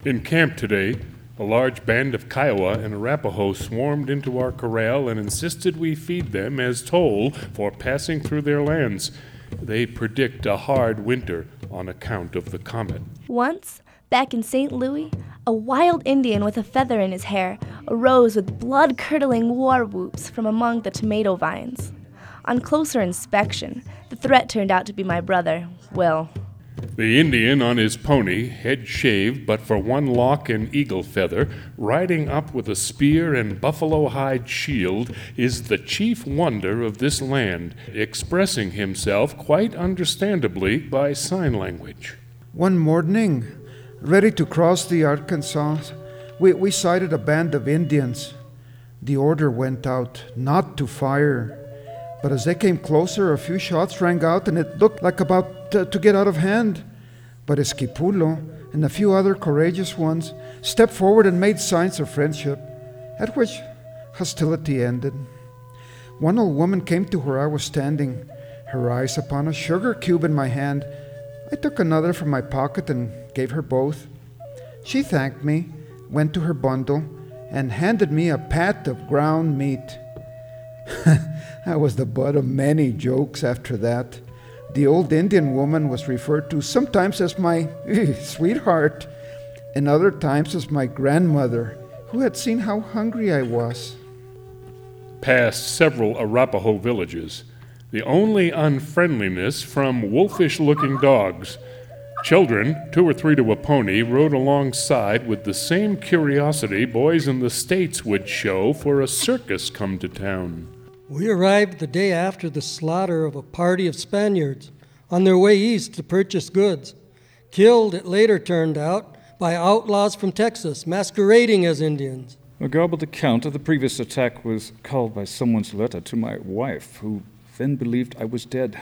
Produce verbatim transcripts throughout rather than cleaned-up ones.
In camp today, a large band of Kiowa and Arapaho swarmed into our corral and insisted we feed them as toll for passing through their lands. They predict a hard winter on account of the comet. Once, back in Saint Louis, a wild Indian with a feather in his hair arose with blood-curdling war whoops from among the tomato vines. On closer inspection, the threat turned out to be my brother, Will. The Indian on his pony, head shaved but for one lock and eagle feather, riding up with a spear and buffalo hide shield, is the chief wonder of this land, expressing himself quite understandably by sign language. One morning, ready to cross the Arkansas, we, we sighted a band of Indians. The order went out not to fire, but as they came closer, a few shots rang out and it looked like about to, to get out of hand. But Esquipulo and a few other courageous ones stepped forward and made signs of friendship, at which hostility ended. One old woman came to where I was standing, her eyes upon a sugar cube in my hand. I took another from my pocket and gave her both. She thanked me, went to her bundle, and handed me a pat of ground meat. I was the butt of many jokes after that. The old Indian woman was referred to sometimes as my sweetheart, and other times as my grandmother, who had seen how hungry I was. Past several Arapaho villages, the only unfriendliness from wolfish-looking dogs. Children, two or three to a pony, rode alongside with the same curiosity boys in the States would show for a circus come to town. We arrived the day after the slaughter of a party of Spaniards on their way east to purchase goods, killed, it later turned out, by outlaws from Texas masquerading as Indians. A garbled account of the previous attack was called by someone's letter to my wife, who then believed I was dead.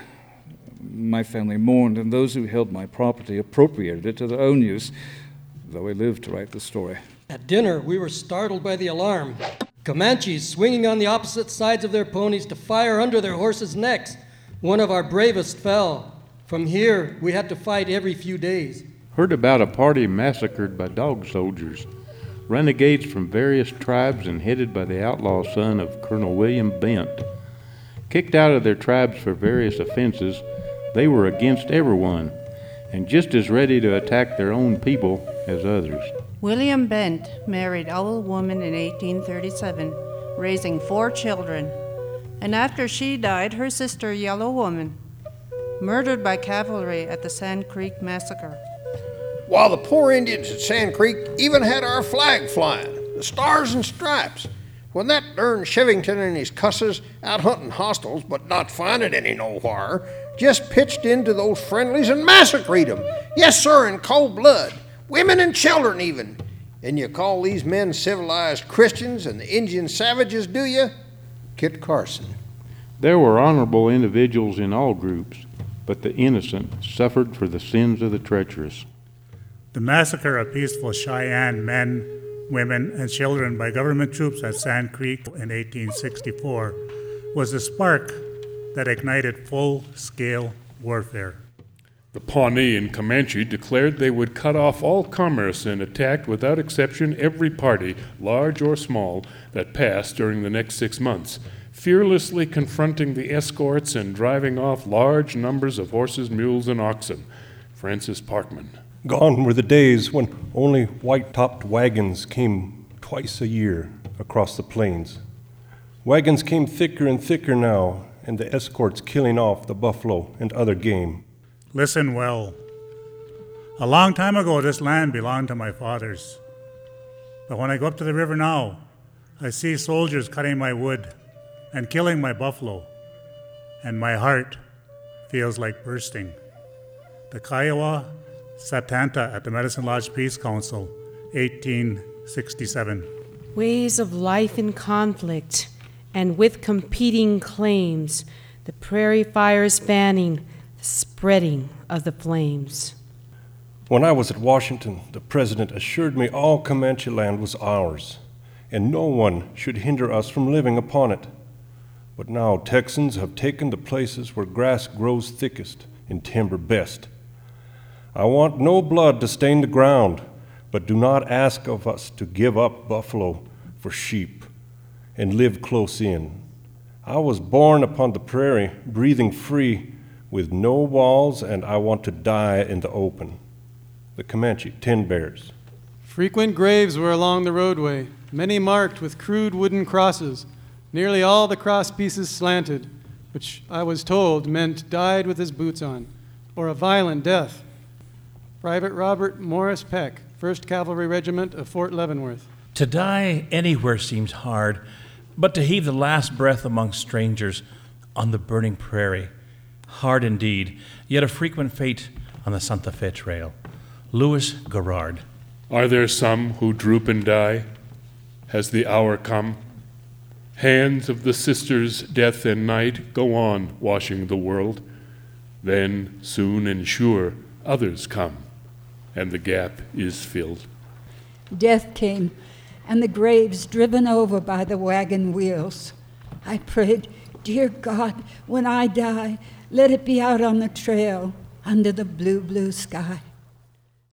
My family mourned, and those who held my property appropriated it to their own use, though I lived to write the story. At dinner, we were startled by the alarm. Comanches swinging on the opposite sides of their ponies to fire under their horses' necks. One of our bravest fell. From here, we had to fight every few days. Heard about a party massacred by dog soldiers, renegades from various tribes and headed by the outlaw son of Colonel William Bent. Kicked out of their tribes for various offenses, they were against everyone and just as ready to attack their own people as others. William Bent married Owl Woman in eighteen thirty-seven, raising four children, and after she died, her sister Yellow Woman, murdered by cavalry at the Sand Creek Massacre. While the poor Indians at Sand Creek even had our flag flying, the stars and stripes, when that darn Shevington and his cusses out hunting hostiles but not finding any nowhere, just pitched into those friendlies and massacred them. Yes, sir, in cold blood. Women and children even. And you call these men civilized Christians and the Indian savages, do you? Kit Carson. There were honorable individuals in all groups, but the innocent suffered for the sins of the treacherous. The massacre of peaceful Cheyenne men, women, and children by government troops at Sand Creek in eighteen sixty-four was the spark that ignited full-scale warfare. The Pawnee and Comanche declared they would cut off all commerce and attacked without exception every party, large or small, that passed during the next six months, fearlessly confronting the escorts and driving off large numbers of horses, mules, and oxen. Francis Parkman. Gone were the days when only white-topped wagons came twice a year across the plains. Wagons came thicker and thicker now, and the escorts killing off the buffalo and other game. Listen well. A long time ago, this land belonged to my fathers. But when I go up to the river now, I see soldiers cutting my wood and killing my buffalo, and my heart feels like bursting. The Kiowa Satanta at the Medicine Lodge Peace Council, eighteen sixty-seven. Ways of life in conflict and with competing claims, the prairie fires fanning, the spreading of the flames. When I was at Washington, the president assured me all Comanche land was ours, and no one should hinder us from living upon it. But now Texans have taken the places where grass grows thickest and timber best. I want no blood to stain the ground, but do not ask of us to give up buffalo for sheep and live close in. I was born upon the prairie, breathing free, with no walls, and I want to die in the open. The Comanche, Ten Bears. Frequent graves were along the roadway, many marked with crude wooden crosses. Nearly all the cross pieces slanted, which I was told meant died with his boots on, or a violent death. Private Robert Morris Peck, first Cavalry Regiment of Fort Leavenworth. To die anywhere seems hard, but to heave the last breath among strangers on the burning prairie, hard indeed, yet a frequent fate on the Santa Fe Trail. Louis Garrard. Are there some who droop and die? Has the hour come? Hands of the sisters, death and night, go on washing the world. Then, soon and sure, others come, and the gap is filled. Death came, and the graves driven over by the wagon wheels. I prayed, dear God, when I die, let it be out on the trail under the blue, blue sky.